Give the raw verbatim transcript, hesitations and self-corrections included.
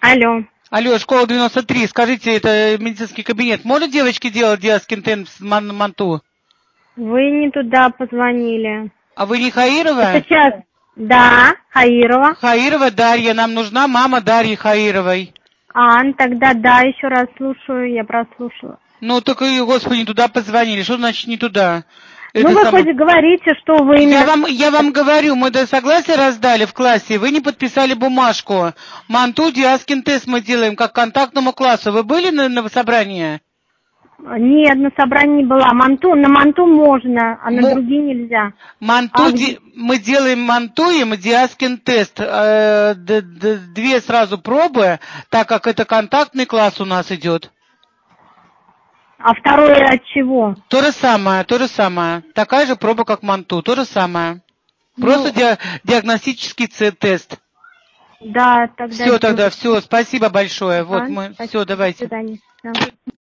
Алло. Алло, школа девяносто три. Скажите, это медицинский кабинет. Можно девочке делать диаскинтен с ман- манту? Вы не туда позвонили. А вы не Хаирова? Это сейчас. Да, Хаирова. Хаирова Дарья. Нам нужна мама Дарьи Хаировой. А, тогда да, еще раз слушаю, я прослушала. Ну, только, господи, не туда позвонили. Что значит не туда? Ну, Это вы само... хоть говорите, что вы именно... Я вам, я вам говорю, мы до согласия раздали в классе, вы не подписали бумажку. Манту диаскин тест мы делаем как контактному классу. Вы были на, на собрании? Нет, на собрании не была. Манту, на манту можно, а на Мо... другие нельзя. Манту, А ди... мы делаем манту и диаскин тест. Э, д- д- две сразу пробы, так как это контактный класс у нас идет. А второе от чего? То же самое, то же самое. Такая же проба, как манту, то же самое. Просто Ну, ди... диагностический тест. да, тогда... Все тогда, все, спасибо большое. Ага, Вот мы, спасибо, все, до давайте. свидания. Да.